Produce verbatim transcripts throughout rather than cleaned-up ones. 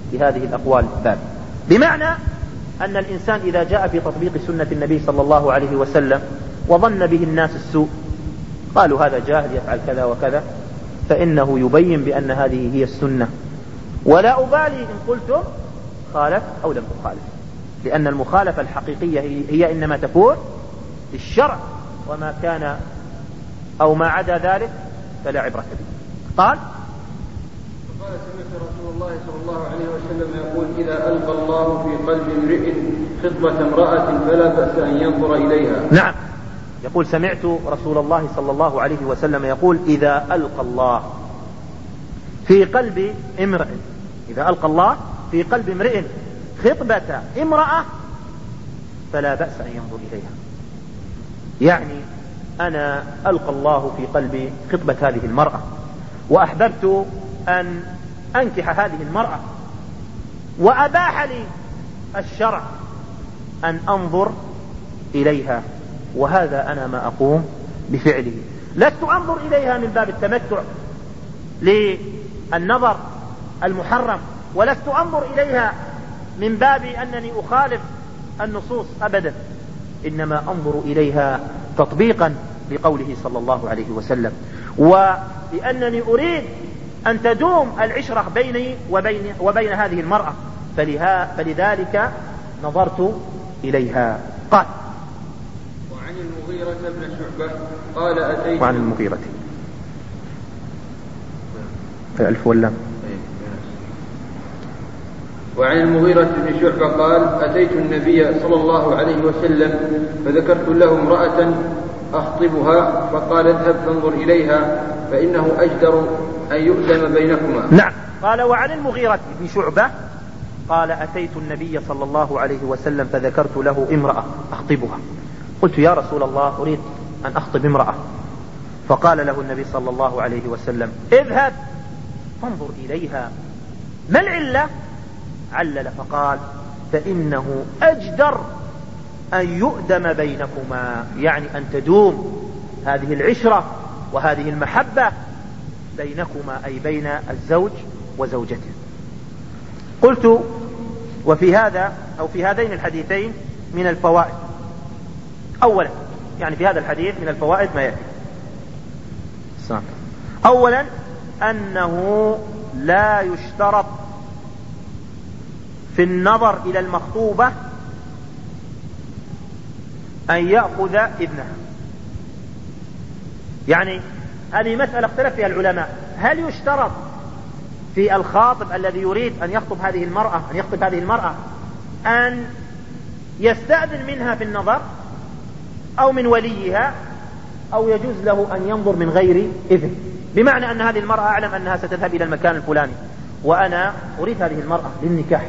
بهذه الأقوال الثلاث، بمعنى أن الإنسان إذا جاء في تطبيق سنة النبي صلى الله عليه وسلم وظن به الناس السوء، قالوا هذا جاهل يفعل كذا وكذا، فإنه يبين بأن هذه هي السنة، ولا أبالي إن قلتم خالف أو لم تخالف، لأن المخالفة الحقيقية هي إنما تكون للشرع، وما كان أو ما عدا ذلك فلا عبرة به. قال قال سمعت رسول الله صلى الله عليه وسلم يقول إذا ألقى الله في قلب امرئ خطبة امرأة فلا بأس أن ينظر إليها. نعم، يقول سمعت رسول الله صلى الله عليه وسلم يقول إذا ألقى الله في قلب امرئ، إذا ألقى الله في قلب امرئ خطبة امرأة فلا بأس أن ينظر إليها، يعني أنا ألقى الله في قلبي خطبة هذه المرأة وأحببت أن أنكح هذه المرأة، وأباح لي الشرع أن أنظر إليها، وهذا أنا ما أقوم بفعله، لست أنظر إليها من باب التمتع للنظر المحرم، ولست أنظر إليها من باب أنني أخالف النصوص أبدا، إنما أنظر إليها تطبيقا لقوله صلى الله عليه وسلم، ولأنني أريد أن تدوم العشرة بيني وبين, وبين هذه المرأة، فلها فلذلك نظرت إليها. قال وعن المغيرة بن شعبة قال أتيت وعن المغيرة الألف واللام وعن المغيرة بن شعبة قال أتيت النبي صلى الله عليه وسلم فذكرت له امرأة أخطبها فقال اذهب فانظر إليها فإنه أجدر أن يؤذن بينكما. نعم. قال وعن المغيرة بن شعبة قال أتيت النبي صلى الله عليه وسلم فذكرت له امرأة أخطبها، قلت يا رسول الله أريد أن أخطب امرأة، فقال له النبي صلى الله عليه وسلم اذهب فانظر إليها. ما العلة؟ علل فقال فإنه أجدر أن يؤدم بينكما، يعني أن تدوم هذه العشرة وهذه المحبة بينكما، أي بين الزوج وزوجته. قلت وفي هذا أو في هذين الحديثين من الفوائد، أولا يعني في هذا الحديث من الفوائد ما يأتي. أولا أنه لا يشترط في النظر إلى المخطوبة أن يأخذ إذنها، يعني هذه مسألة اختلف فيها العلماء، هل يشترط في الخاطب الذي يريد أن يخطب هذه المرأة أن يخطب هذه المرأة أن يستأذن منها في النظر أو من وليها، أو يجوز له أن ينظر من غير إذن؟ بمعنى أن هذه المرأة أعلم أنها ستذهب إلى المكان الفلاني وأنا أريد هذه المرأة للنكاح،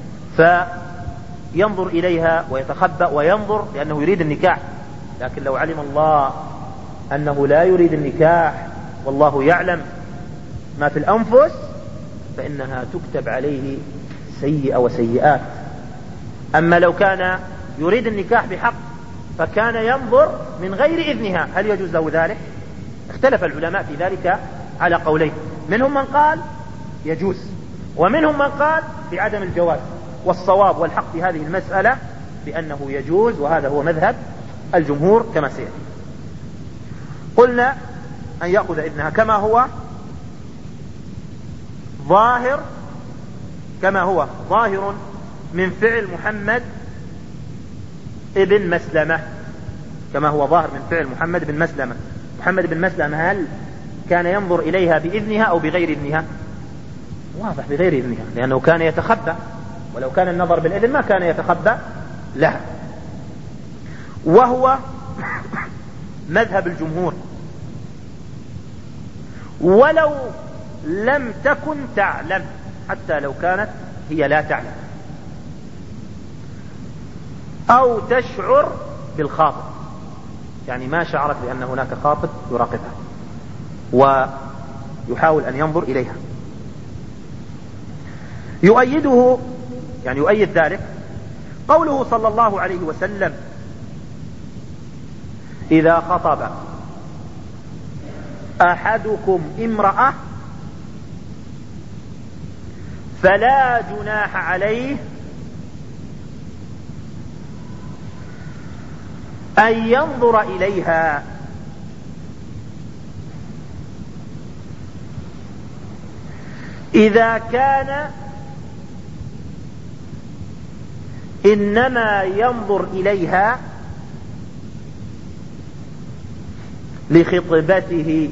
فينظر إليها ويتخبأ وينظر لأنه يريد النكاح، لكن لو علم الله أنه لا يريد النكاح والله يعلم ما في الأنفس فإنها تكتب عليه سيئة وسيئات. أما لو كان يريد النكاح بحق فكان ينظر من غير إذنها، هل يجوز له ذلك؟ اختلف العلماء في ذلك على قولين، منهم من قال يجوز ومنهم من قال بعدم الجواز، والصواب والحق في هذه المسألة بأنه يجوز، وهذا هو مذهب الجمهور كما سيأتي. قلنا أن يأخذ إذنها كما هو ظاهر كما هو ظاهر من فعل محمد ابن مسلمة، كما هو ظاهر من فعل محمد بن مسلمة. محمد بن مسلمة هل كان ينظر إليها بإذنها أو بغير إذنها؟ واضح بغير إذنها، لأنه كان يتخبى، ولو كان النظر بالإذن ما كان يتخبى لها، وهو مذهب الجمهور ولو لم تكن تعلم، حتى لو كانت هي لا تعلم أو تشعر بالخاطب، يعني ما شعرت بأن هناك خاطب يراقبها ويحاول أن ينظر إليها. يؤيده يعني يؤيد ذلك قوله صلى الله عليه وسلم إذا خطب أحدكم امرأة فلا جناح عليه أن ينظر إليها إذا كان إنما ينظر إليها لخطبته،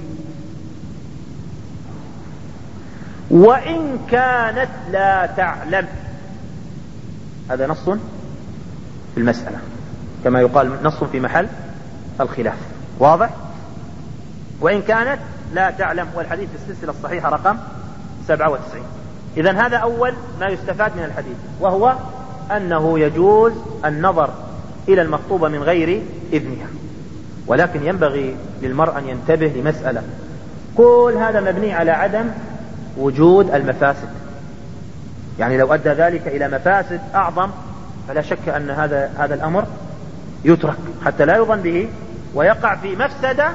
وإن كانت لا تعلم. هذا نص في المسألة، كما يقال نص في محل الخلاف. واضح؟ وإن كانت لا تعلم، والحديث في السلسلة الصحيحة رقم سبعة وتسعين. إذن هذا أول ما يستفاد من الحديث، وهو أنه يجوز النظر إلى المخطوبة من غير إذنها، ولكن ينبغي للمرء أن ينتبه لمسألة. كل هذا مبني على عدم وجود المفاسد، يعني لو أدى ذلك إلى مفاسد أعظم فلا شك أن هذا هذا الأمر يترك حتى لا يظن به ويقع في مفسدة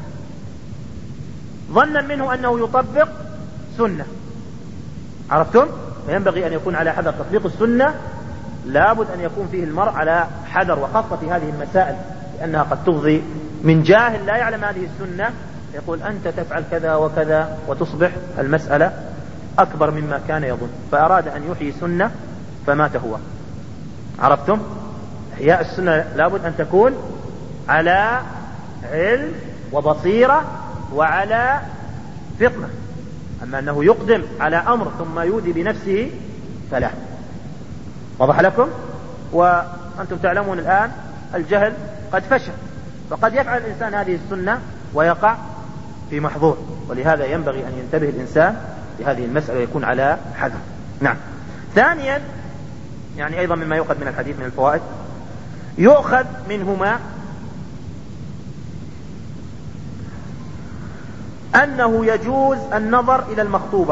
ظنا منه أنه يطبق سنة. عرفتم؟ فينبغي أن يكون على حذر. تطبيق السنة لابد أن يكون فيه المرء على حذر، وخاصة في هذه المسائل، لأنها قد تفضي من جاهل لا يعلم هذه السنة يقول أنت تفعل كذا وكذا، وتصبح المسألة أكبر مما كان يظن، فأراد أن يحيي سنة فمات هو. عرفتم؟ إحياء السنة لابد أن تكون على علم وبصيرة وعلى فطنة، أما أنه يقدم على أمر ثم يودي بنفسه فلا. وضح لكم؟ وأنتم تعلمون الآن الجهل قد فشل، فقد يفعل الإنسان هذه السنة ويقع في محظور، ولهذا ينبغي أن ينتبه الإنسان لهذه المسألة ويكون على حذر. نعم. ثانيا، يعني أيضا مما يؤخذ من الحديث من الفوائد، يؤخذ منهما أنه يجوز النظر إلى المخطوبة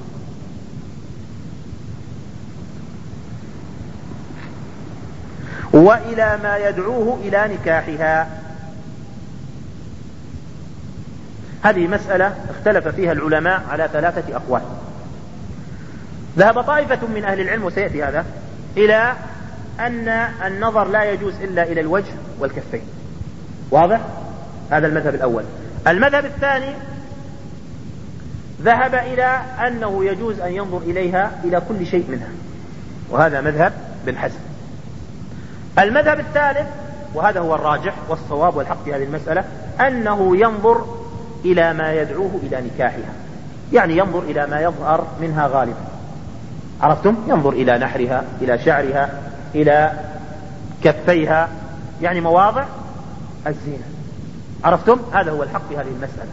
وإلى ما يدعوه إلى نكاحها. هذه مسألة اختلف فيها العلماء على ثلاثة أقوال. ذهب طائفة من أهل العلم، وسيأتي هذا، إلى أن النظر لا يجوز إلا إلى الوجه والكفين. واضح؟ هذا المذهب الأول. المذهب الثاني ذهب إلى أنه يجوز أن ينظر إليها إلى كل شيء منها، وهذا مذهب بن حزم. المذهب الثالث، وهذا هو الراجح والصواب والحق في هذه المسألة، أنه ينظر إلى ما يدعوه إلى نكاحها، يعني ينظر إلى ما يظهر منها غالبا. عرفتم؟ ينظر إلى نحرها، إلى شعرها، إلى كفيها، يعني مواضع الزينة. عرفتم؟ هذا هو الحق في هذه المسألة.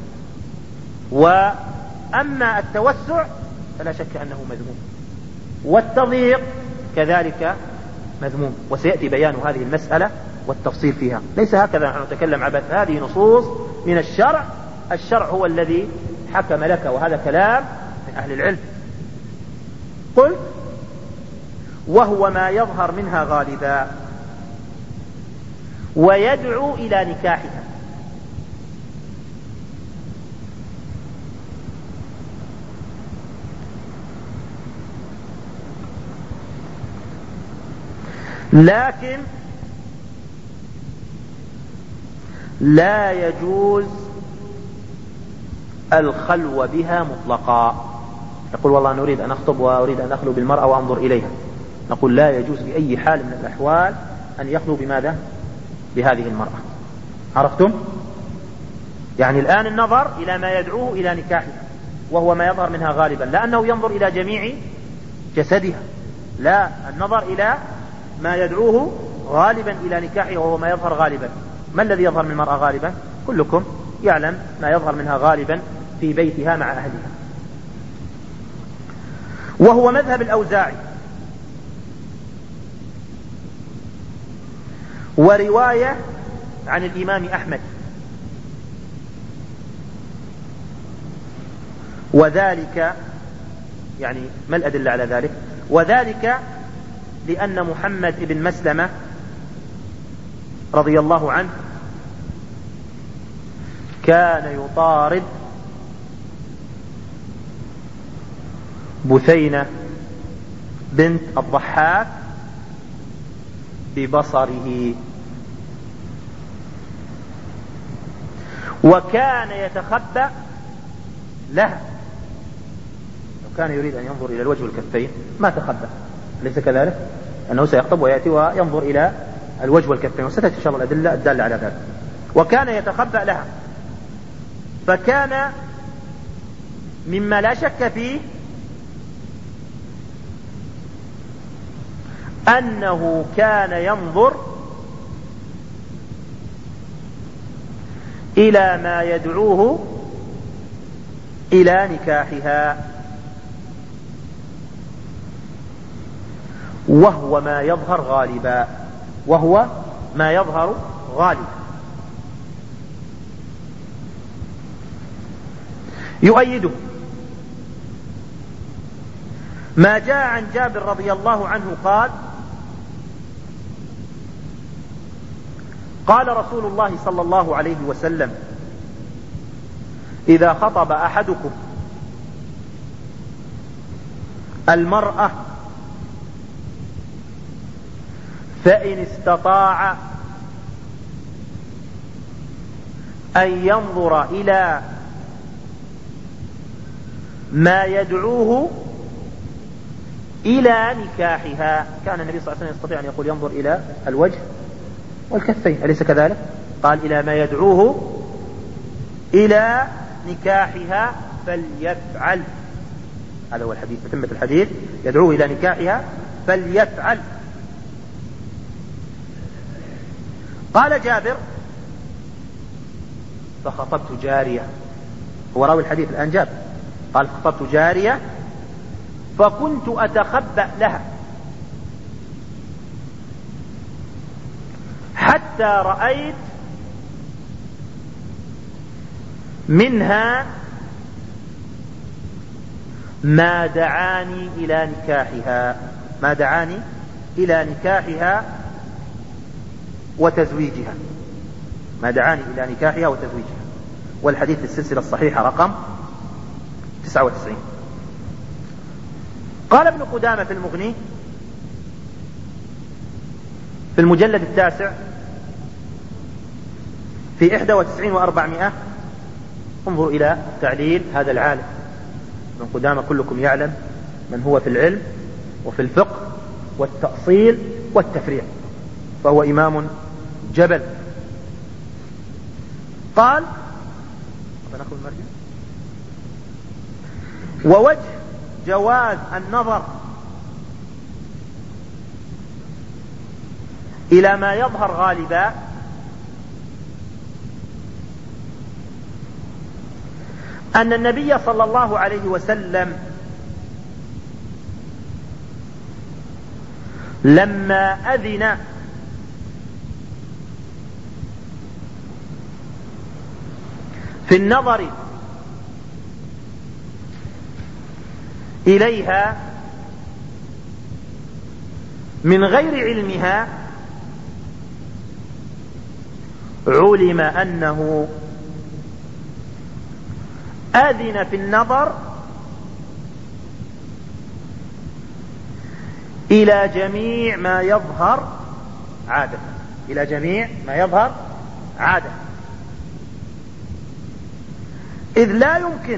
وأما التوسع فلا شك أنه مذموم، والتضييق كذلك مذموم، وسيأتي بيان هذه المسألة والتفصيل فيها. ليس هكذا نحن نتكلم عبث، هذه نصوص من الشرع، الشرع هو الذي حكم لك، وهذا كلام من أهل العلم. قل وهو ما يظهر منها غالبا ويدعو إلى نكاحها. لكن لا يجوز الخلو بها مطلقا. يقول والله نريد أن أخطب وأريد أن أخلو بالمرأة وأنظر إليها، نقول لا يجوز بأي حال من الأحوال أن يخلو بماذا؟ بهذه المرأة. عرفتم؟ يعني الآن النظر إلى ما يدعوه إلى نكاحها، وهو ما يظهر منها غالبا، لا أنه ينظر إلى جميع جسدها، لا، النظر إلى ما يدعوه غالبا إلى نكاحها وهو ما يظهر غالبا. ما الذي يظهر من المرأة غالبا؟ كلكم يعلم ما يظهر منها غالبا في بيتها مع أهلها، وهو مذهب الأوزاعي ورواية عن الإمام أحمد، وذلك يعني ما الأدلة على ذلك؟ وذلك لأن محمد بن مسلمة رضي الله عنه كان يطارد بثينة بنت الضحاك ببصره، وكان يتخبأ لها. لو كان يريد أن ينظر إلى الوجه والكفين ما تخبأ، أليس كذلك؟ أنه سيخطب ويأتي وينظر إلى الوجه والكفين، وستأتي إن شاء الله الأدلة الدالة على ذلك. وكان يتخبأ لها، فكان مما لا شك فيه أنه كان ينظر إلى ما يدعوه إلى نكاحها، وهو ما يظهر غالبا، وهو ما يظهر غالبا. يؤيده ما جاء عن جابر رضي الله عنه قال: قال رسول الله صلى الله عليه وسلم: إذا خطب أحدكم المرأة فإن استطاع أن ينظر إلى ما يدعوه إلى نكاحها. كان النبي صلى الله عليه وسلم يستطيع أن يقول ينظر إلى الوجه والكفين، أليس كذلك؟ قال: إلى ما يدعوه إلى نكاحها فليفعل. هذا هو الحديث، تتمة الحديث: يدعوه إلى نكاحها فليفعل. قال جابر: فخطبت جارية. هو راوي الحديث الآن جابر قال: خطبت جارية فكنت أتخبأ لها حتى رأيت منها ما دعاني إلى نكاحها ما دعاني إلى نكاحها وتزويجها ما دعاني إلى نكاحها وتزويجها. والحديث في السلسلة الصحيحة رقم تسعة وتسعين. قال ابن قدامة في المغني في المجلد التاسع في إحدى وتسعين وأربعمائة، انظروا إلى تعليل هذا العالم ابن قدامة. كلكم يعلم من هو في العلم وفي الفقه والتأصيل والتفريع، فهو إمام جبل. قال: ووجه جواز النظر إلى ما يظهر غالبا أن النبي صلى الله عليه وسلم لما أذن في النظر إليها من غير علمها علم أنه أذن في النظر إلى جميع ما يظهر عادة إلى جميع ما يظهر عادة إذ لا يمكن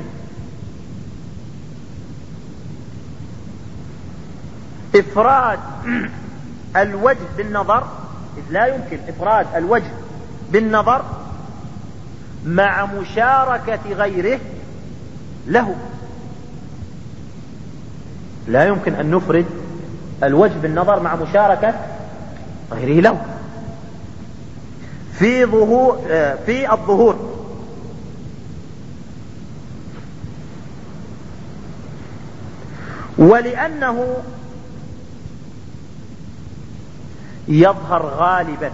إفراد الوجه بالنظر إذ لا يمكن إفراد الوجه بالنظر مع مشاركة غيره له. لا يمكن أن نفرد الوجه بالنظر مع مشاركة غيره له في ظهور في الظهور. ولأنه يظهر غالبا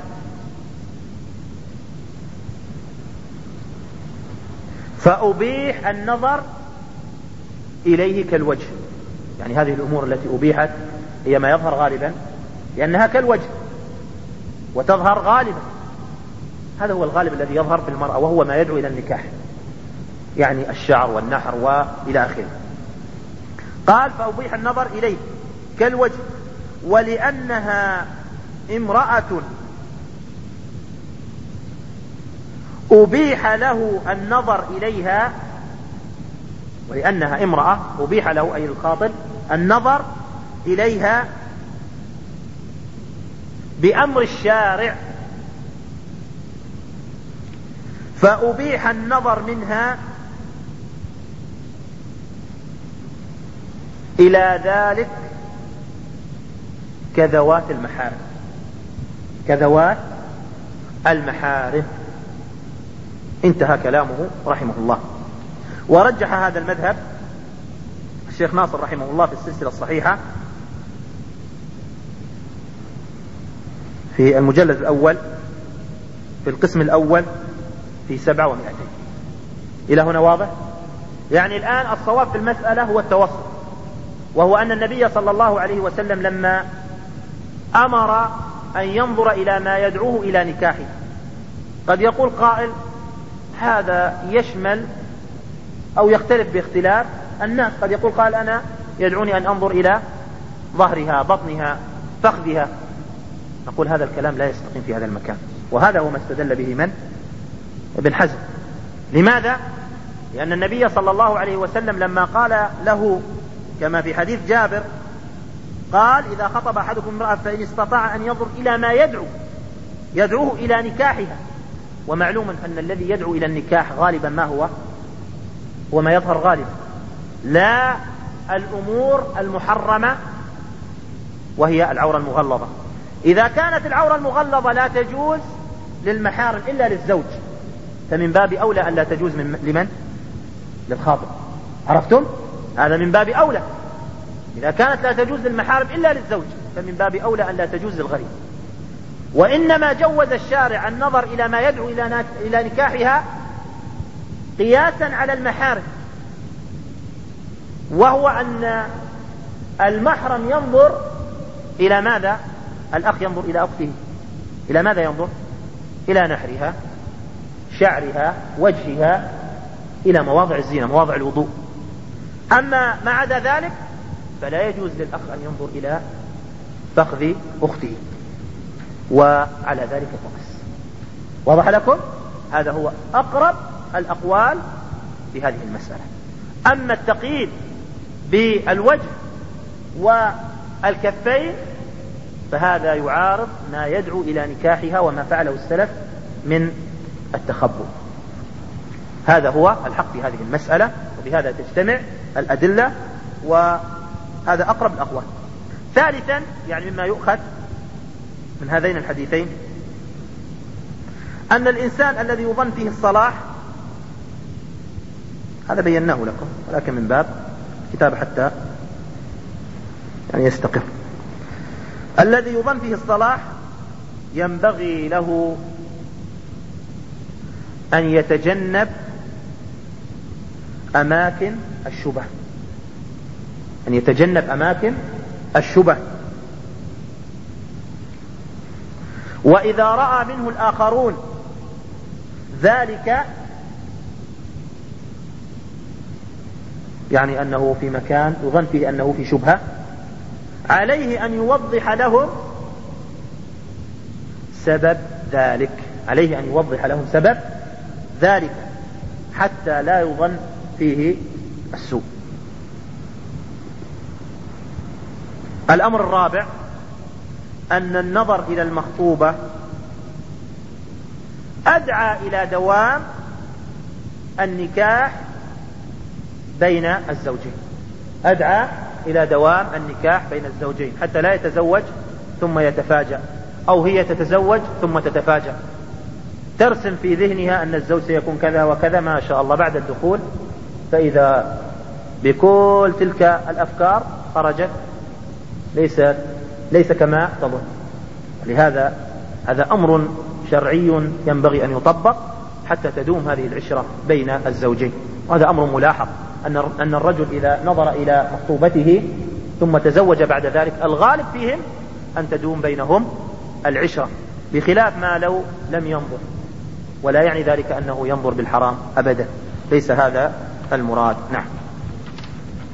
فأبيح النظر إليه كالوجه. يعني هذه الأمور التي أبيحت هي ما يظهر غالبا لأنها كالوجه وتظهر غالبا. هذا هو الغالب الذي يظهر في المرأة وهو ما يدعو إلى النكاح، يعني الشعر والنحر وإلى آخره. قال: فأبيح النظر إليه كالوجه، ولأنها امرأة أبيح له النظر إليها، ولأنها امرأة أبيح له أي الخاطب النظر إليها بأمر الشارع، فأبيح النظر منها إلى ذلك كذوات المحارم، كذوات المحارم. انتهى كلامه رحمه الله. ورجح هذا المذهب الشيخ ناصر رحمه الله في السلسلة الصحيحة في المجلد الأول في القسم الأول في سبعة ومئتين. إلى هنا واضح؟ يعني الآن الصواب في المسألة هو التوسط، وهو أن النبي صلى الله عليه وسلم لما أمر أن ينظر إلى ما يدعوه إلى نكاحه، قد يقول قائل هذا يشمل أو يختلف باختلاف الناس، قد يقول قائل أنا يدعوني أن أنظر إلى ظهرها، بطنها، فخذها. نقول هذا الكلام لا يستقيم في هذا المكان، وهذا هو ما استدل به من؟ ابن حزم. لماذا؟ لأن النبي صلى الله عليه وسلم لما قال له كما في حديث جابر قال إذا خطب أحدكم امرأة فإن استطاع أن ينظر إلى ما يدعو يدعوه إلى نكاحها، ومعلوم أن الذي يدعو إلى النكاح غالبا ما هو وما يظهر غالبا، لا الأمور المحرمة وهي العورة المغلظة. إذا كانت العورة المغلظة لا تجوز للمحارم إلا للزوج، فمن باب أولى أن لا تجوز من لمن؟ للخاطب. عرفتم؟ هذا من باب أولى. إذا كانت لا تجوز للمحارم إلا للزوج، فمن باب أولى أن لا تجوز للغريب. وإنما جوز الشارع النظر إلى ما يدعو إلى نكاحها قياسا على المحارم، وهو أن المحرم ينظر إلى ماذا؟ الأخ ينظر إلى أخته، إلى ماذا ينظر؟ إلى نحرها، شعرها، وجهها، إلى مواضع الزينة، مواضع الوضوء. أما ما عدا ذلك فلا يجوز للأخ أن ينظر إلى فخذ أخته، وعلى ذلك فقس. واضح لكم؟ هذا هو أقرب الأقوال في هذه المسألة. أما التقييد بالوجه والكفين فهذا يعارض ما يدعو إلى نكاحها وما فعله السلف من التخبؤ. هذا هو الحق في هذه المسألة، وبهذا تجتمع الأدلة، وهذا أقرب الأقوال. ثالثا، يعني مما يؤخذ من هذين الحديثين أن الإنسان الذي يظن فيه الصلاح، هذا بيناه لكم ولكن من باب كتاب حتى يعني يستقر. الذي يظن فيه الصلاح ينبغي له أن يتجنب أماكن الشبه، أن يتجنب أماكن الشبه. وإذا رأى منه الآخرون ذلك، يعني أنه في مكان يظن فيه أنه في شبهة، عليه أن يوضح لهم سبب ذلك، عليه أن يوضح لهم سبب ذلك حتى لا يظن فيه السوء. الأمر الرابع أن النظر إلى المخطوبة أدعى إلى دوام النكاح بين الزوجين، أدعى إلى دوام النكاح بين الزوجين حتى لا يتزوج ثم يتفاجأ، أو هي تتزوج ثم تتفاجأ، ترسم في ذهنها أن الزوج سيكون كذا وكذا ما شاء الله بعد الدخول، فإذا بكل تلك الأفكار خرجت ليس ليس كما تظن. لهذا هذا أمر شرعي ينبغي أن يطبق حتى تدوم هذه العشرة بين الزوجين. وهذا أمر ملاحظ أن أن الرجل إذا نظر إلى مخطوبته ثم تزوج بعد ذلك الغالب فيهم أن تدوم بينهم العشرة، بخلاف ما لو لم ينظر، ولا يعني ذلك أنه ينظر بالحرام أبدا، ليس هذا المراد. نعم.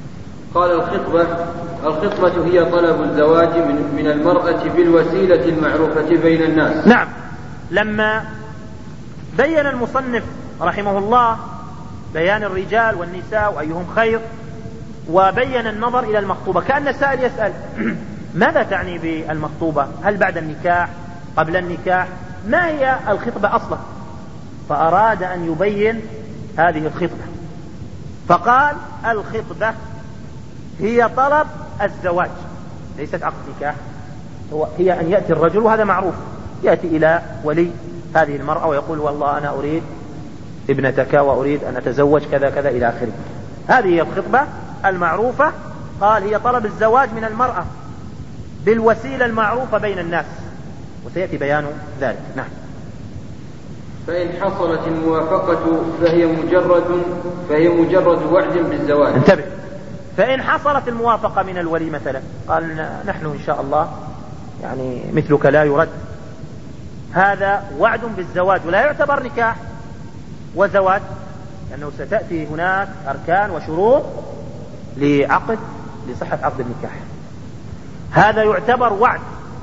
قال الخطبة الخطبة هي طلب الزواج من, من المرأة بالوسيلة المعروفة بين الناس. نعم. لما بين المصنف رحمه الله بيان الرجال والنساء وأيهم خير وبين النظر إلى المخطوبة، كأن السائل يسأل ماذا تعني بالمخطوبة؟ هل بعد النكاح؟ قبل النكاح؟ ما هي الخطبة أصلا؟ فأراد أن يبين هذه الخطبة فقال الخطبة هي طلب الزواج، ليست عقد نكاح، هي أن يأتي الرجل، وهذا معروف، يأتي إلى ولي هذه المرأة ويقول والله أنا أريد ابنتك وأريد أن أتزوج كذا كذا إلى آخره. هذه هي الخطبة المعروفة. قال هي طلب الزواج من المرأة بالوسيلة المعروفة بين الناس، وسيأتي بيان ذلك. نعم. فإن حصلت الموافقة فهي مجرد فهي مجرد وعد بالزواج. انتبه، فإن حصلت الموافقة من الولي مثلا، قال نحن إن شاء الله يعني مثلك لا يرد، هذا وعد بالزواج ولا يعتبر نكاح وزواج، لأنه ستأتي هناك أركان وشروط لعقد لصحة عقد النكاح. هذا يعتبر وعد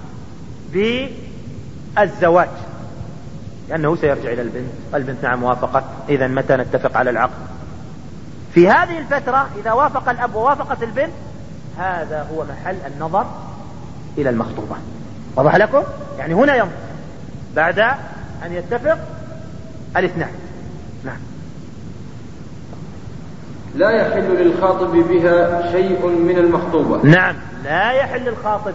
بالزواج لأنه سيرجع إلى البنت، البنت نعم وافقت، إذا متى نتفق على العقد؟ في هذه الفترة إذا وافق الأب ووافقت البنت هذا هو محل النظر إلى المخطوبة. وضح لكم؟ يعني هنا ينظر بعد أن يتفق الاثنان. نعم. لا يحل للخاطب بها شيء من المخطوبة. نعم، لا يحل للخاطب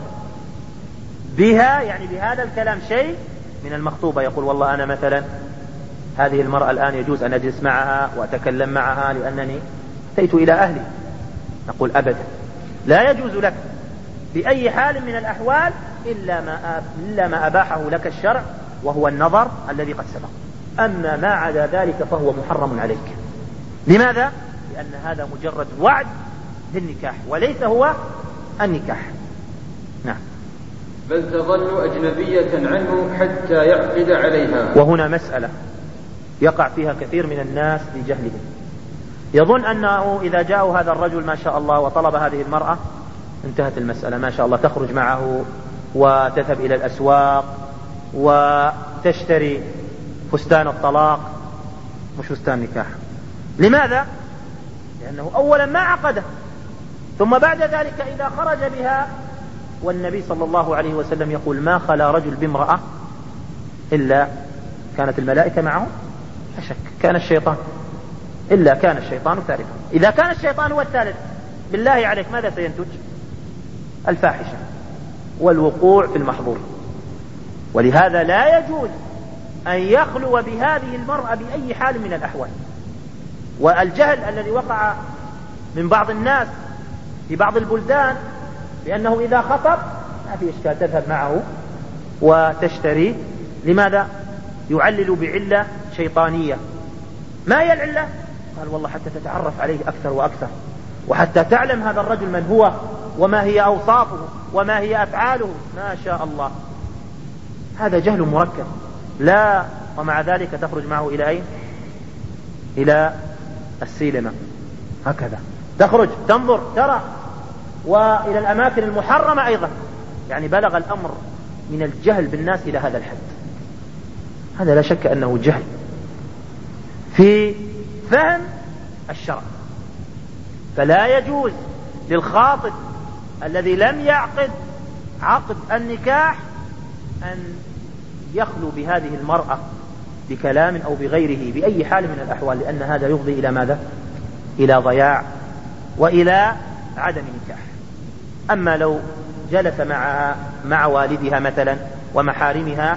بها يعني بهذا الكلام شيء من المخطوبة. يقول والله أنا مثلا هذه المرأة الآن يجوز أن أجلس معها وأتكلم معها لأنني أتيت إلى أهلي. نقول أبدا، لا يجوز لك بأي حال من الأحوال إلا ما إلا ما أباحه لك الشرع وهو النظر الذي قد سبق. أما ما عدا ذلك فهو محرم عليك. لماذا؟ لأن هذا مجرد وعد بالنكاح وليس هو النكاح. نعم. بل تظل أجنبية عنه حتى يعقد عليها. وهنا مسألة يقع فيها كثير من الناس لجهلهم، يظن أنه إذا جاء هذا الرجل ما شاء الله وطلب هذه المرأة انتهت المسألة، ما شاء الله تخرج معه وتذهب إلى الأسواق وتشتري فستان الطلاق مش فستان نكاح. لماذا؟ لأنه أولا ما عقده، ثم بعد ذلك إذا خرج بها، والنبي صلى الله عليه وسلم يقول ما خلا رجل بامرأة إلا كانت الملائكة معه، لا شك كان الشيطان، إلا كان الشيطان ثالثا. إذا كان الشيطان هو الثالث بالله عليك ماذا سينتج؟ الفاحشة والوقوع في المحظور. ولهذا لا يجوز أن يخلو بهذه المرأة بأي حال من الأحوال. والجهل الذي وقع من بعض الناس في بعض البلدان بأنه إذا خطب ما في إشكال تذهب معه وتشتري. لماذا؟ يعلل بعلة شيطانية. ما هي العلة؟ قال والله حتى تتعرف عليه أكثر وأكثر، وحتى تعلم هذا الرجل من هو وما هي أوصافه وما هي أفعاله. ما شاء الله، هذا جهل مركب. لا، ومع ذلك تخرج معه إلى أين؟ إلى السينما، هكذا تخرج تنظر ترى، وإلى الأماكن المحرمة أيضا. يعني بلغ الأمر من الجهل بالناس إلى هذا الحد. هذا لا شك أنه جهل في فهم الشرع. فلا يجوز للخاطب الذي لم يعقد عقد النكاح أن يخلو بهذه المرأة بكلام أو بغيره بأي حال من الأحوال، لأن هذا يفضي إلى ماذا؟ إلى ضياع وإلى عدم نكاح. أما لو جلس مع مع والدها مثلا ومحارمها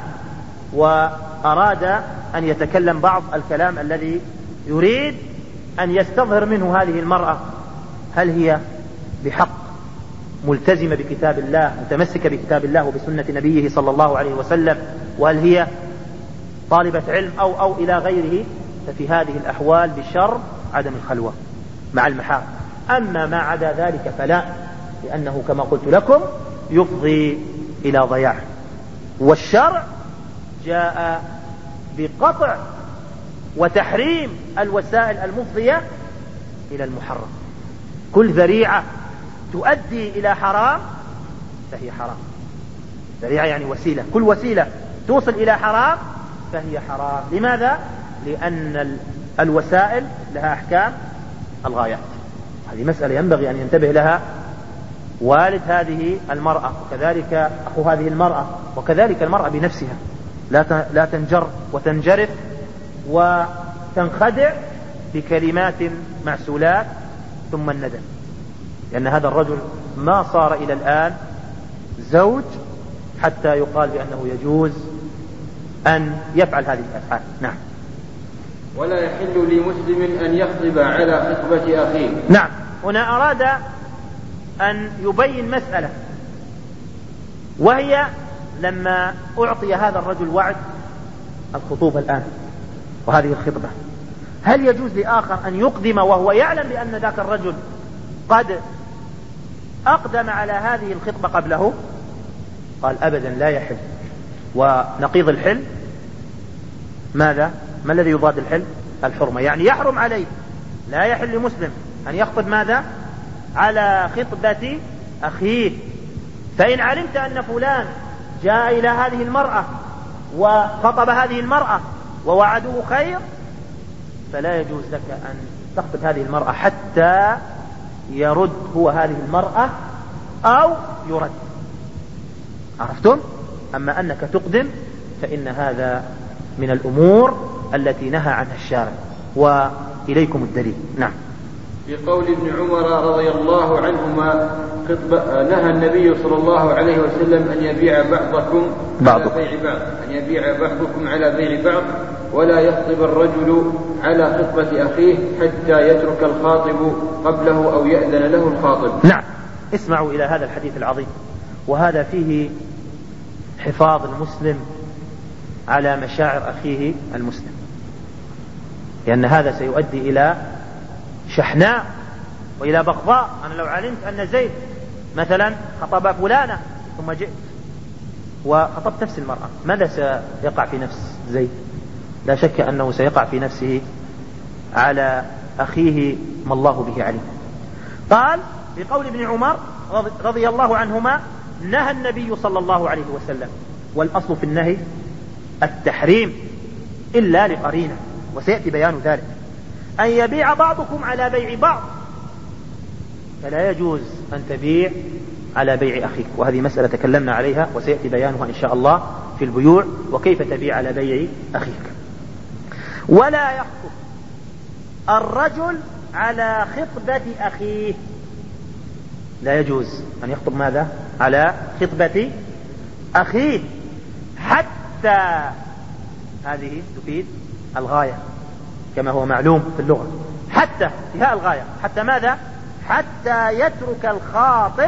وأراد أن يتكلم بعض الكلام الذي يريد أن يستظهر منه هذه المرأة، هل هي بحق ملتزمة بكتاب الله متمسكة بكتاب الله وبسنة نبيه صلى الله عليه وسلم، وهل هي طالبة علم أو أو إلى غيره، ففي هذه الأحوال بشر عدم الخلوة مع المحارم. أما ما عدا ذلك فلا، لأنه كما قلت لكم يفضي إلى ضياع. والشرع جاء بقطع وتحريم الوسائل المفضية إلى المحرم. كل ذريعة تؤدي إلى حرام فهي حرام. ذريعة يعني وسيلة، كل وسيلة توصل إلى حرام فهي حرام. لماذا؟ لأن الوسائل لها أحكام الغايات. هذه مسألة ينبغي أن ينتبه لها والد هذه المرأة، وكذلك أخو هذه المرأة، وكذلك المرأة بنفسها، لا لا تنجر وتنجرف وتنخدع بكلمات معسولات ثم الندم، لأن هذا الرجل ما صار إلى الآن زوج حتى يقال بأنه يجوز أن يفعل هذه الأفعال. نعم. ولا يحل لمسلم أن يخطب على خطبة أخيه. نعم. هنا أراد أن يبين مسألة، وهي لما أعطي هذا الرجل وعد الخطوبة الآن وهذه الخطبة، هل يجوز لآخر أن يقدم وهو يعلم بأن ذاك الرجل قد أقدم على هذه الخطبة قبله؟ قال أبدا لا يحل. ونقيض الحل ماذا؟ ما الذي يضاد الحل؟ الحرمة. يعني يحرم عليه، لا يحل لمسلم أن يخطب ماذا؟ على خطبة أخيه. فإن علمت أن فلان جاء إلى هذه المرأة وخطب هذه المرأة ووعده خير، فلا يجوز لك أن تخطب هذه المرأة حتى يرد هو هذه المرأة أو يرد. عرفتم؟ أما أنك تقدم فإن هذا من الأمور التي نهى عنها الشارع. وإليكم الدليل. نعم. في قول ابن عمر رضي الله عنهما نهى النبي صلى الله عليه وسلم أن يبيع بعضكم على بيع بعض أن يبيع بعضكم على بيع بعض ولا يخطب الرجل على خطبة أخيه حتى يترك الخاطب قبله أو يأذن له الخاطب. نعم. اسمعوا إلى هذا الحديث العظيم، وهذا فيه حفاظ المسلم على مشاعر أخيه المسلم، لأن هذا سيؤدي إلى شحناء وإلى بغضاء. أنا لو علمت أن زيد مثلا خطب فلانة ثم جئت وخطبت نفس المرأة، ماذا سيقع في نفس زيد؟ لا شك أنه سيقع في نفسه على أخيه ما الله به عليم. قال بقول ابن عمر رضي الله عنهما نهى النبي صلى الله عليه وسلم، والأصل في النهي التحريم إلا لقرينة، وسيأتي بيان ذلك، أن يبيع بعضكم على بيع بعض، فلا يجوز أن تبيع على بيع أخيك. وهذه مسألة تكلمنا عليها وسيأتي بيانها إن شاء الله في البيوع، وكيف تبيع على بيع أخيك. ولا يخطب الرجل على خطبة أخيه، لا يجوز أن يخطب ماذا؟ على خطبة أخيه، حتى هذه تفيد الغاية كما هو معلوم في اللغة، حتى فيها الغاية، حتى ماذا؟ حتى يترك الخاطب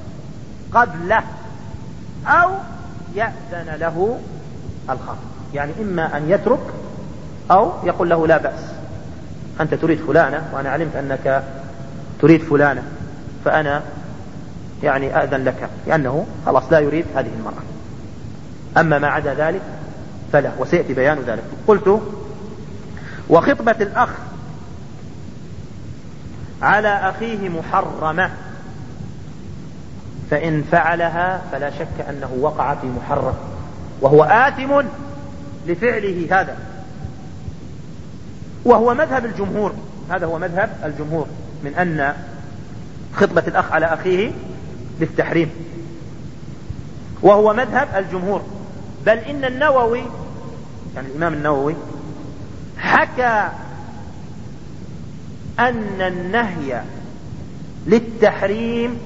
قبله أو يأذن له الخاطب. يعني إما أن يترك أو يقول له لا بأس، أنت تريد فلانة وأنا علمت أنك تريد فلانة، فأنا يعني أأذن لك، لأنه خلاص لا يريد هذه المرأة. أما ما عدا ذلك فلا، وسيأتي بيان ذلك. قلت وخطبة الأخ على أخيه محرمة، فإن فعلها فلا شك أنه وقع في محرم وهو آثم لفعله هذا، وهو مذهب الجمهور. هذا هو مذهب الجمهور من أن خطبة الأخ على أخيه للتحريم، وهو مذهب الجمهور. بل إن النووي يعني الإمام النووي حكى أن النهي للتحريم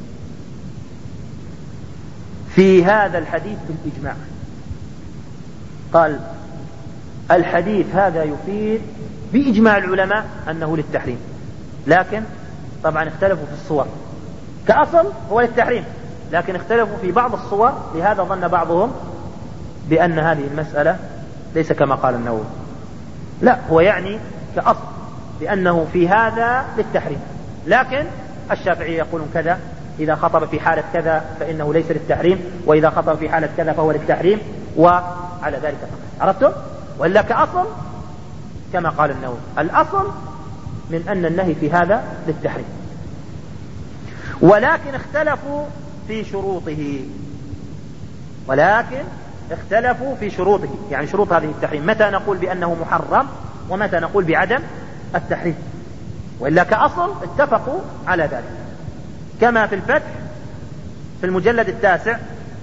في هذا الحديث بالإجماع. قال الحديث هذا يفيد بإجماع العلماء أنه للتحريم، لكن طبعا اختلفوا في الصور. كأصل هو للتحريم، لكن اختلفوا في بعض الصور، لهذا ظن بعضهم بأن هذه المسألة ليس كما قال النووي، لا هو يعني كأصل لأنه في هذا للتحريم، لكن الشافعي يقولون كذا، إذا خطب في حالة كذا فإنه ليس للتحريم، وإذا خطب في حالة كذا فهو للتحريم، وعلى ذلك فقط. عرفتم؟ وإلا كأصل كما قال النووي، الأصل من أن النهي في هذا للتحريم. ولكن اختلفوا في شروطه ولكن اختلفوا في شروطه يعني شروط هذه التحريم، متى نقول بأنه محرم ومتى نقول بعدم التحريم، وإلا كأصل اتفقوا على ذلك، كما في الفتح في المجلد التاسع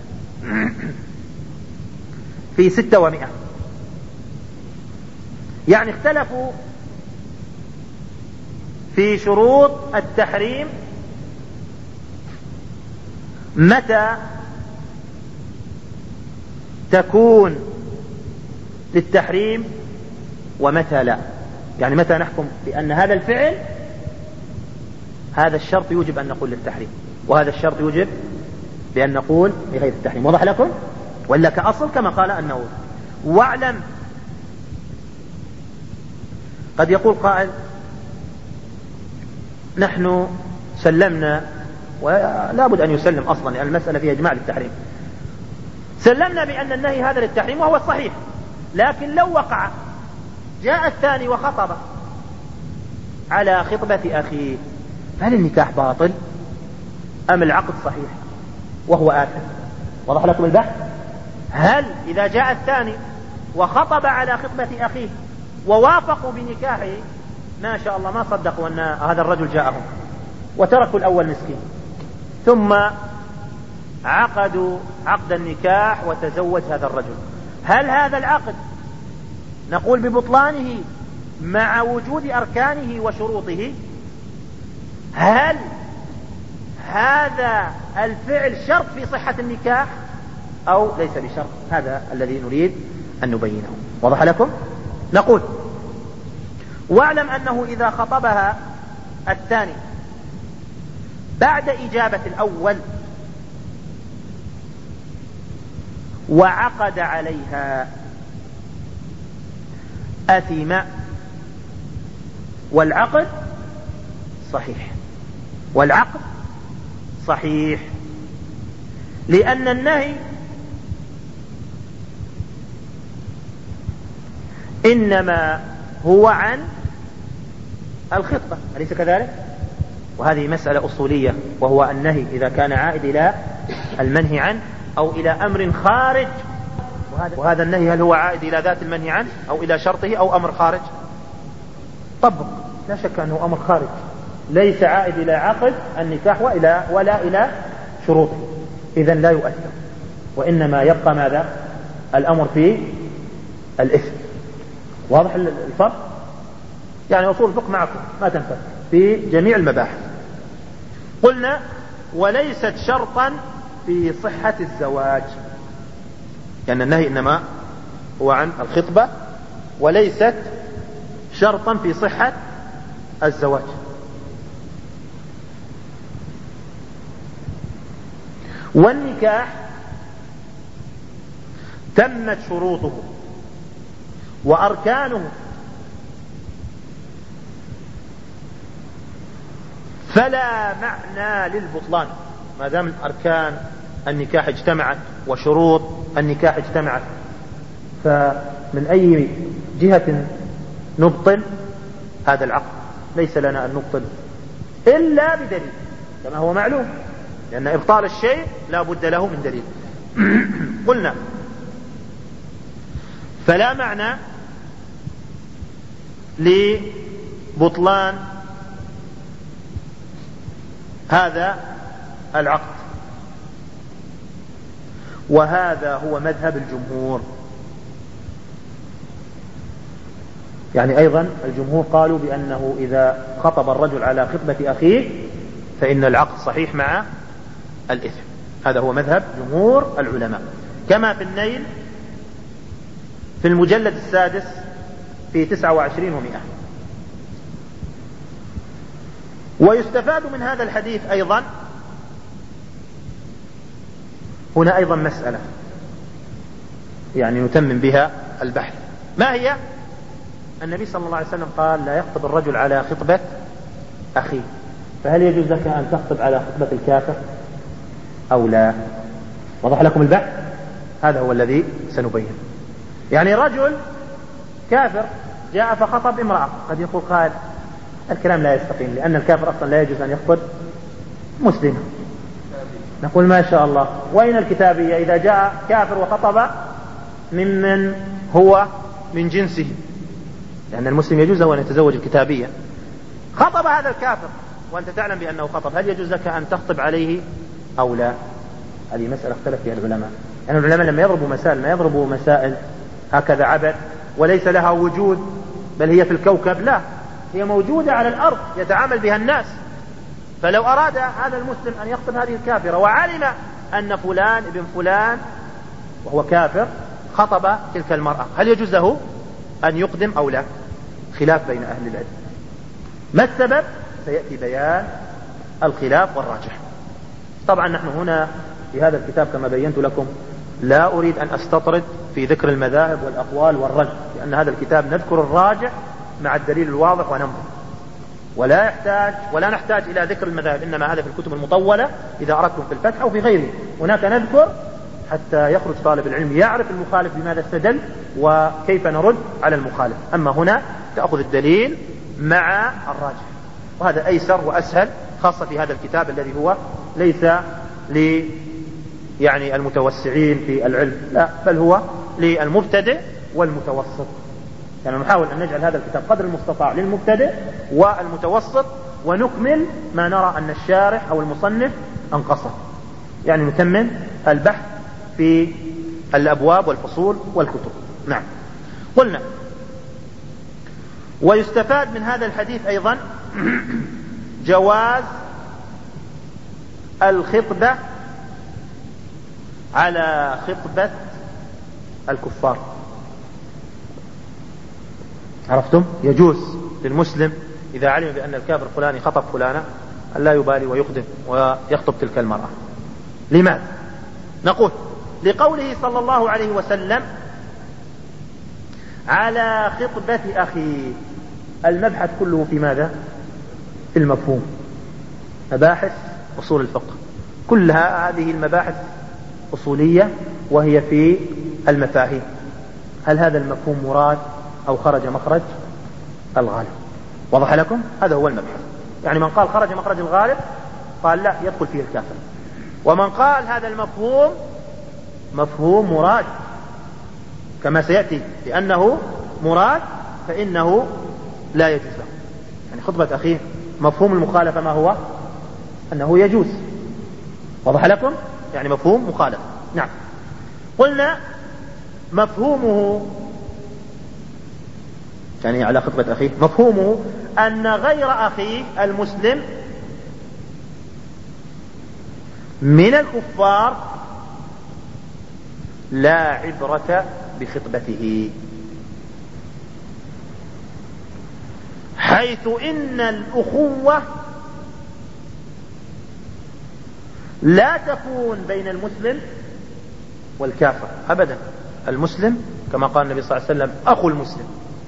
في ستة ومئة. يعني اختلفوا في شروط التحريم، متى تكون للتحريم ومتى لا، يعني متى نحكم بأن هذا الفعل هذا الشرط يوجب أن نقول للتحريم، وهذا الشرط يوجب بأن نقول لغير التحريم. وضح لكم؟ ولا كأصل كما قال النووي. واعلم، قد يقول قائل نحن سلمنا، ولا بد أن يسلم أصلا لأن المسألة فيها إجماع للتحريم، سلمنا بأن النهي هذا للتحريم وهو الصحيح، لكن لو وقع جاء الثاني وخطب على خطبة أخيه، فهل النكاح باطل أم العقد صحيح وهو آثم؟ وضح لكم البحث؟ هل إذا جاء الثاني وخطب على خطبة أخيه ووافقوا بنكاحه، ما شاء الله ما صدقوا أن هذا الرجل جاءهم وتركوا الأول مسكين، ثم عقدوا عقد النكاح وتزوج هذا الرجل، هل هذا العقد نقول ببطلانه مع وجود أركانه وشروطه؟ هل هذا الفعل شرط في صحة النكاح أو ليس بشرط؟ هذا الذي نريد أن نبينه. وضح لكم؟ نقول واعلم أنه إذا خطبها الثاني بعد إجابة الأول وعقد عليها أثم، والعقد صحيح والعقد صحيح لأن النهي إنما هو عن الخطبة، أليس كذلك؟ وهذه مسألة أصولية، وهو النهي إذا كان عائد إلى المنهي عنه أو إلى أمر خارج، وهذا النهي هل هو عائد إلى ذات المنهي عنه أو إلى شرطه أو أمر خارج؟ طبق، لا شك أنه أمر خارج ليس عائد إلى عقد النكاح وإلى ولا إلى شروطه، إذن لا يؤثر، وإنما يبقى ماذا؟ الأمر في الإثم. واضح الفرق؟ يعني أصول الفقه معكم ما تنفك في جميع المباحث. قلنا وليست شرطا في صحة الزواج، لأن النهي إنما هو عن الخطبة، وليست شرطا في صحة الزواج. والنكاح تمت شروطه وأركانه، فلا معنى للبطلان ما دام أركان النكاح اجتمعت وشروط النكاح اجتمعت، فمن أي جهة نبطل هذا العقد؟ ليس لنا أن نبطل إلا بدليل كما هو معلوم، لأن إبطال الشيء لا بد له من دليل. قلنا فلا معنى لبطلان هذا العقد، وهذا هو مذهب الجمهور. يعني أيضا الجمهور قالوا بأنه إذا خطب الرجل على خطبة أخيه فإن العقد صحيح مع الإثم، هذا هو مذهب جمهور العلماء، كما في النيل في المجلد السادس في تسعة وعشرين ومئة. ويستفاد من هذا الحديث أيضا، هنا أيضا مسألة يعني نتمم بها البحث، ما هي؟ النبي صلى الله عليه وسلم قال لا يخطب الرجل على خطبة أخيه، فهل يجوز لك أن تخطب على خطبة الكافر أو لا؟ وضح لكم البحث؟ هذا هو الذي سنبين. يعني رجل كافر جاء فخطب امرأة، قد يقول قائل الكلام لا يستقيم، لأن الكافر أصلا لا يجوز أن يخطب مسلمة نقول ما شاء الله. وإن الكتابية إذا جاء كافر وخطب ممن هو من جنسه، لأن المسلم يجوز له أن يتزوج الكتابية، خطب هذا الكافر وأنت تعلم بأنه خطب، هل يجوز لك أن تخطب عليه أو لا؟ هذه مسألة اختلف فيها العلماء. يعني العلماء لما يضربوا مسائل ما يضربوا مسائل هكذا عبث وليس لها وجود، بل هي في الكوكب، لا، هي موجودة على الأرض يتعامل بها الناس. فلو أراد هذا المسلم أن يخطب هذه الكافرة وعلم أن فلان ابن فلان وهو كافر خطب تلك المرأة، هل يجوز له أن يقدم أو لا؟ خلاف بين أهل العلم. ما السبب؟ سيأتي بيان الخلاف والراجح. طبعا نحن هنا في هذا الكتاب كما بينت لكم لا أريد أن أستطرد في ذكر المذاهب والأقوال والرد، لأن هذا الكتاب نذكر الراجح مع الدليل الواضح ونمضي، ولا يحتاج ولا نحتاج إلى ذكر المذاهب، إنما هذا في الكتب المطولة إذا أردتم في الفتح أو في غيره، هناك نذكر حتى يخرج طالب العلم يعرف المخالف بماذا استدل وكيف نرد على المخالف. أما هنا تأخذ الدليل مع الراجح، وهذا أيسر وأسهل، خاصة في هذا الكتاب الذي هو ليس ل يعني المتوسعين في العلم، لا، بل هو للمبتدئ والمتوسط. يعني نحاول أن نجعل هذا الكتاب قدر المستطاع للمبتدئ والمتوسط، ونكمل ما نرى أن الشارح أو المصنف أنقصه، يعني نتمم البحث في الأبواب والفصول والكتب. نعم. قلنا ويستفاد من هذا الحديث أيضا جواز الخطبة على خطبة الكفار. عرفتم؟ يجوز للمسلم إذا علم بأن الكافر فلاني خطب فلانة أن لا يبالي ويقدم ويخطب تلك المرأة. لماذا؟ نقول لقوله صلى الله عليه وسلم على خطبة أخيه. المبحث كله في ماذا؟ في المفهوم. مباحث أصول الفقه كلها هذه المباحث أصولية وهي في المفاهيم. هل هذا المفهوم مراد أو خرج مخرج الغالب؟ وضح لكم؟ هذا هو المبحث. يعني من قال خرج مخرج الغالب قال لا، يدخل فيه الكافر. ومن قال هذا المفهوم مفهوم مراد كما سيأتي لأنه مراد فإنه لا يجوز له. يعني خطبة أخيه مفهوم المخالفة ما هو؟ أنه يجوز. وضح لكم؟ يعني مفهوم مخالف. نعم. قلنا مفهومه يعني على خطبة أخيه مفهومه أن غير أخيه المسلم من الكفار لا عبرة بخطبته، حيث إن الأخوة لا تكون بين المسلم والكافر أبدا. المسلم كما قال النبي صلى الله عليه وسلم أخو المسلم،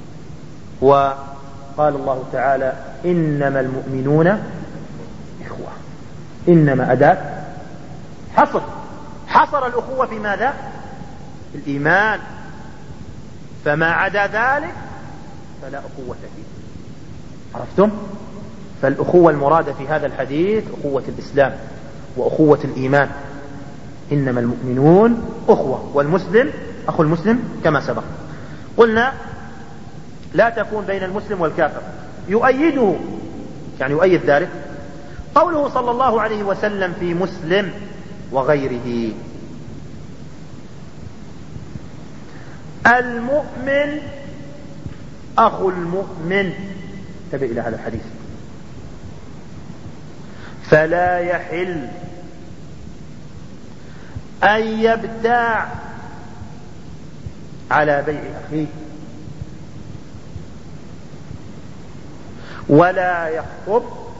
وقال الله تعالى إنما المؤمنون إخوة. إنما أداة حصر، حصر الأخوة في ماذا؟ في الإيمان، فما عدا ذلك فلا أخوة فيه. عرفتم؟ فالأخوة المرادة في هذا الحديث أخوة الإسلام وأخوة الإيمان. إنما المؤمنون أخوة، والمسلم أخو المسلم كما سبق. قلنا لا تكون بين المسلم والكافر. يؤيده يعني يؤيد ذلك قوله صلى الله عليه وسلم في مسلم وغيره المؤمن أخو المؤمن. انتبه إلى هذا الحديث. فلا يحل أن يبتاع على بيع أخيه ولا يخطب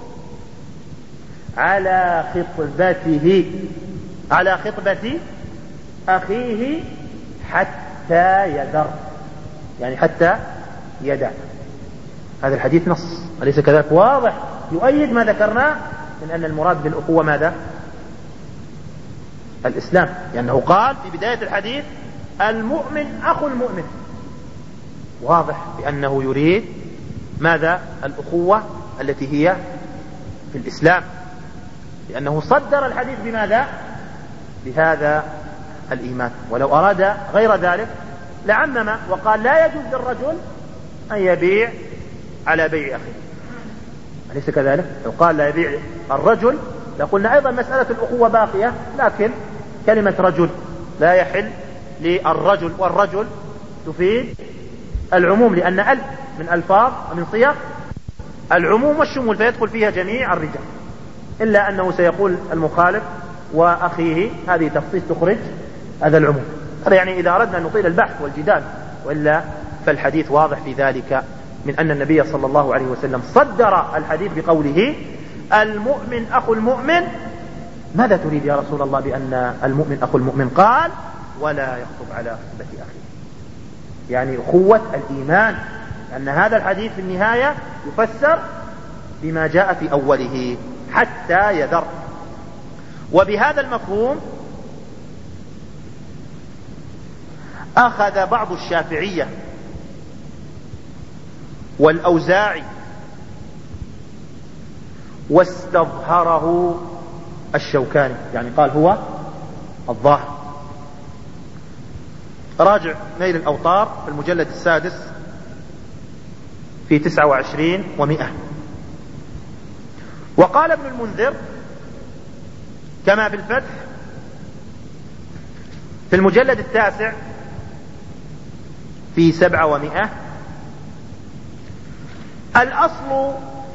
على خطبته على خطبة أخيه حتى يدر، يعني حتى يدع. هذا الحديث نص أليس كذلك؟ واضح يؤيد ما ذكرناه من أن المراد بالأخوة ماذا؟ الإسلام، لأنه قال في بداية الحديث المؤمن أخو المؤمن. واضح بأنه لأنه صدر الحديث بماذا؟ بهذا الإيمان. ولو أراد غير ذلك لعمم وقال لا يجوز للرجل أن يبيع على بيع أخيه، أليس كذلك؟ لو قال لا يبيع الرجل لقلنا أيضا مسألة الأخوة باقية، لكن كلمة رجل لا يحل للرجل، والرجل تفيد العموم لأن ال من ألفاظ ومن صيغ العموم والشمول فيدخل فيها جميع الرجال، إلا أنه سيقول المخالف وأخيه، هذه تخصيص تخرج هذا العموم. هذا يعني إذا أردنا أن نطيل البحث والجدال، وإلا فالحديث واضح في ذلك من أن النبي صلى الله عليه وسلم صدر الحديث بقوله المؤمن أخو المؤمن. ماذا تريد يا رسول الله بأن المؤمن أخو المؤمن؟ قال ولا يخطب على خطبة أخيه، يعني أخوة الإيمان، أن هذا الحديث في النهاية يفسر بما جاء في أوله حتى يذر. وبهذا المفهوم أخذ بعض الشافعية والأوزاعي واستظهره الشوكاني، يعني قال هو الظاهر. راجع نيل الأوطار في المجلد السادس في تسعة وعشرين ومئة. وقال ابن المنذر كما في الفتح في المجلد التاسع في سبعة ومئة: الأصل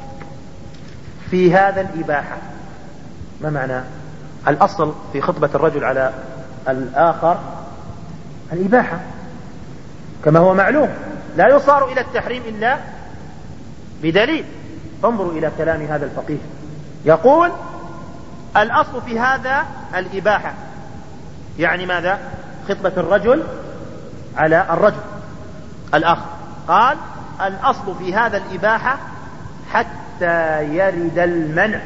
في هذا الإباحة. ما معنى الأصل في خطبة الرجل على الآخر؟ الإباحة كما هو معلوم، لا يصار إلى التحريم إلا بدليل. فانظروا إلى كلام هذا الفقيه، يقول الأصل في هذا الإباحة، يعني ماذا؟ خطبة الرجل على الرجل الآخر. قال الأصل في هذا الإباحة حتى يرد المنع،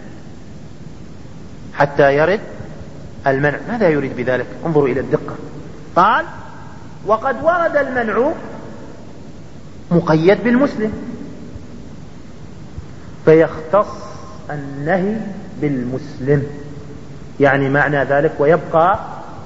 حتى يرد المنع. ماذا يريد بذلك؟ انظروا إلى الدقة. قال وقد ورد المنع مقيد بالمسلم، فيختص النهي بالمسلم، يعني معنى ذلك ويبقى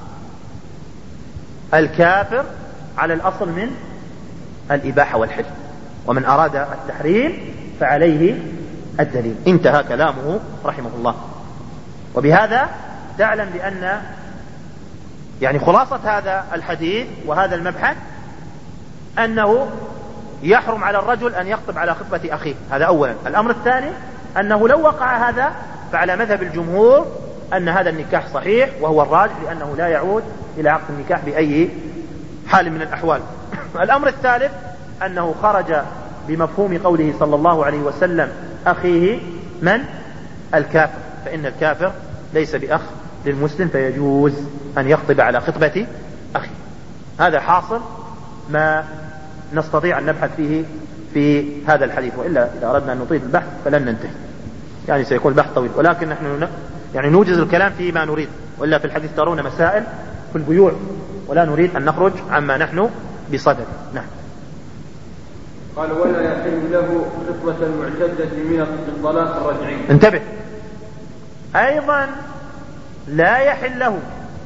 الكافر على الأصل من الإباحة والحل، ومن أراد التحريم فعليه الدليل. انتهى كلامه رحمه الله. وبهذا تعلم بأن يعني خلاصة هذا الحديث وهذا المبحث أنه يحرم على الرجل أن يخطب على خطبة أخيه، هذا أولا. الأمر الثاني أنه لو وقع هذا فعلى مذهب الجمهور أن هذا النكاح صحيح وهو الراجح، لأنه لا يعود إلى عقد النكاح بأي حال من الأحوال. الأمر الثالث أنه خرج بمفهوم قوله صلى الله عليه وسلم أخيه من؟ الكافر، فإن الكافر ليس بأخ للمسلم، فيجوز أن يخطب على خطبة أخيه. هذا حاصل ما نستطيع أن نبحث فيه في هذا الحديث، وإلا إذا أردنا أن نطيل البحث فلن ننتهي، يعني سيكون البحث طويل. ولكن نحن يعني نوجز الكلام فيما نريد، وإلا في الحديث ترون مسائل في البيوع، ولا نريد أن نخرج عما نحن بصدد. نعم. قال ولا يحل له خطبة المعتدة من الطلاق الرجعي. انتبه، أيضا لا يحل له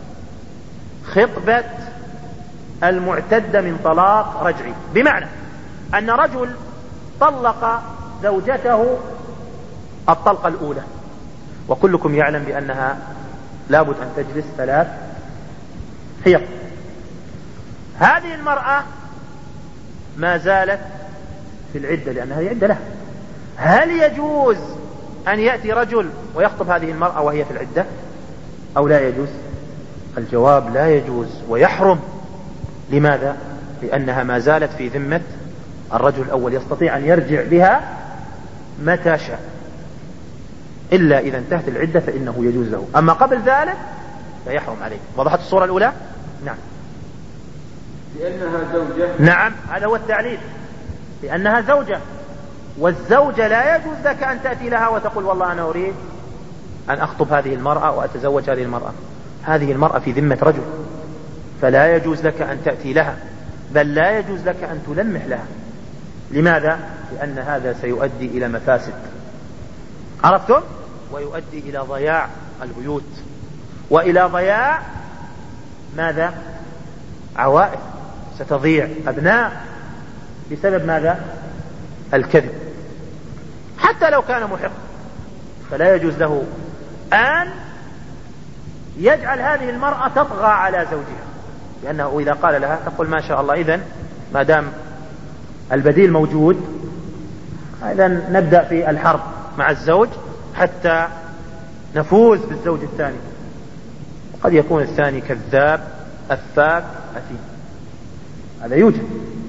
خطبة المعتدة من طلاق رجعي، بمعنى أن رجل طلق زوجته الطلقة الأولى، وكلكم يعلم بأنها لابد أن تجلس ثلاث حيض. هذه المرأة ما زالت في العدة لأنها عدة لها. هل يجوز أن يأتي رجل ويخطب هذه المرأة وهي في العدة أو لا يجوز؟ الجواب لا يجوز ويحرم. لماذا؟ لأنها ما زالت في ذمة الرجل الأول، يستطيع أن يرجع بها متى شاء، إلا إذا انتهت العدة فإنه يجوز له، أما قبل ذلك فيحرم عليه. وضحت الصورة الأولى؟ نعم. لأنها زوجة. نعم، هذا هو التعليل، لأنها زوجة، والزوجة لا يجوز لك أن تأتي لها وتقول والله أنا أريد أن أخطب هذه المرأة وأتزوج هذه المرأة. هذه المرأة في ذمة رجل، فلا يجوز لك أن تأتي لها، بل لا يجوز لك أن تلمح لها. لماذا؟ لأن هذا سيؤدي إلى مفاسد. عرفتم؟ ويؤدي إلى ضياع البيوت وإلى ضياع ماذا؟ عوائل ستضيع، أبناء، بسبب ماذا؟ الكذب. حتى لو كان محق فلا يجوز له أن يجعل هذه المرأة تطغى على زوجها، لأنه إذا قال لها تقول ما شاء الله، إذن ما دام البديل موجود إذن نبدأ في الحرب مع الزوج حتى نفوز بالزوج الثاني. قد يكون الثاني كذاب أفاك أثيم، هذا يوجد.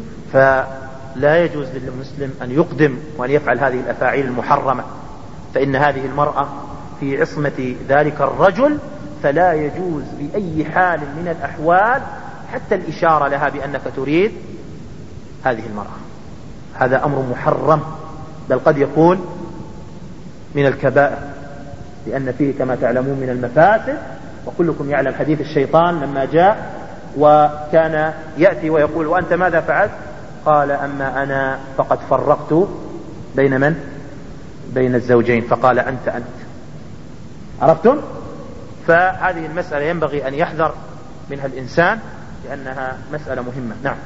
فلا يجوز للمسلم أن يقدم وأن يفعل هذه الأفاعيل المحرمة، فإن هذه المرأة في عصمة ذلك الرجل، فلا يجوز بأي حال من الأحوال حتى الإشارة لها بأنك تريد هذه المرأة. هذا أمر محرم، بل قد يكون من الكبائر، لأن فيه كما تعلمون من المفاسد. وكلكم يعلم حديث الشيطان لما جاء وكان يأتي ويقول وأنت ماذا فعلت؟ قال أما أنا فقد فرقت بين من؟ بين الزوجين. فقال أنت أنت. عرفتم؟ فهذه المسألة ينبغي أن يحذر منها الإنسان، لأنها مسألة مهمة. نعم.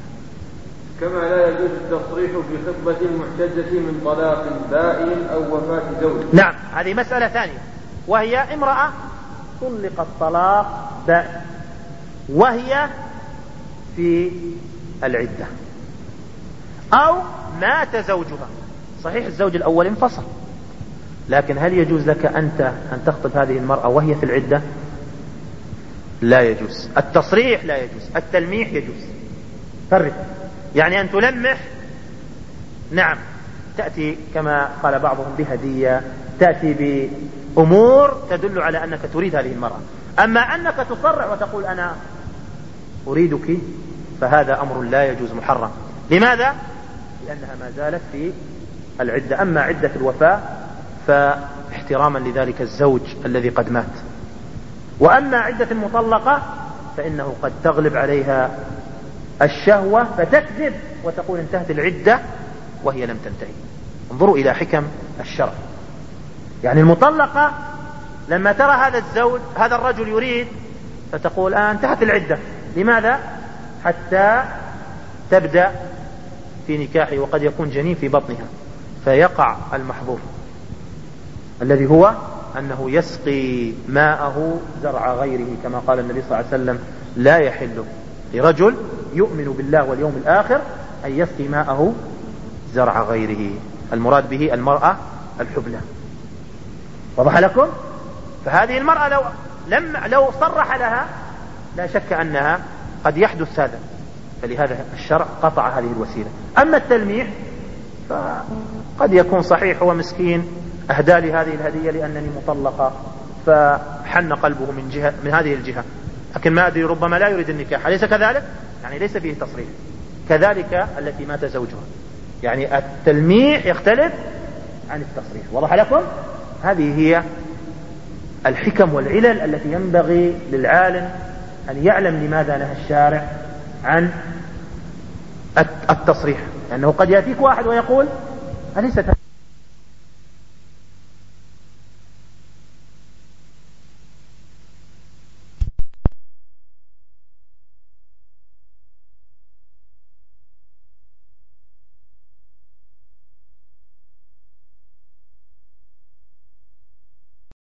كما لا يجوز التصريح في خطبة المحتجة من طلاق بائن أو وفاة زوج. نعم، هذه مسألة ثانية، وهي امرأة طلقت طلاق بائن وهي في العدة، أو مات زوجها. صحيح الزوج الأول انفصل، لكن هل يجوز لك أنت أن تخطب هذه المرأة وهي في العدة؟ لا يجوز. التصريح لا يجوز، التلميح يجوز. فرق، يعني أن تلمح، نعم، تأتي كما قال بعضهم بهدية، تأتي بأمور تدل على أنك تريد هذه المرأة. أما أنك تصرح وتقول أنا أريدك، فهذا أمر لا يجوز، محرم. لماذا؟ لأنها ما زالت في العدة. أما عدة الوفاة فاحتراما لذلك الزوج الذي قد مات. وأما عدة المطلقة فإنه قد تغلب عليها الشهوة فتكذب وتقول انتهت العدة وهي لم تنتهي. انظروا إلى حكم الشرع. يعني المطلقة لما ترى هذا الزوج هذا الرجل يريد، فتقول آه انتهت العدة. لماذا؟ حتى تبدأ في نكاحه، وقد يكون جنين في بطنها، فيقع المحظور الذي هو أنه يسقي ماءه زرع غيره، كما قال النبي صلى الله عليه وسلم لا يحل لرجل يؤمن بالله واليوم الآخر أن يسقي ماءه زرع غيره. المراد به المرأة الحبلى. وضح لكم؟ فهذه المرأة لو لم لو صرح لها لا شك أنها قد يحدث هذا، فلهذا الشرع قطع هذه الوسيلة. أما التلميح فقد يكون صحيح هو مسكين أهدى لي هذه الهدية لأنني مطلقة فحن قلبه من جهة من هذه الجهة، لكن ما أدري ربما لا يريد النكاح، أليس كذلك؟ يعني ليس فيه تصريح. كذلك التي مات زوجها، يعني التلميح يختلف عن التصريح. وضح لكم؟ هذه هي الحكم والعلل التي ينبغي للعالم أن يعلم لماذا نهى الشارع عن التصريح. لأنه قد يأتيك واحد ويقول أليست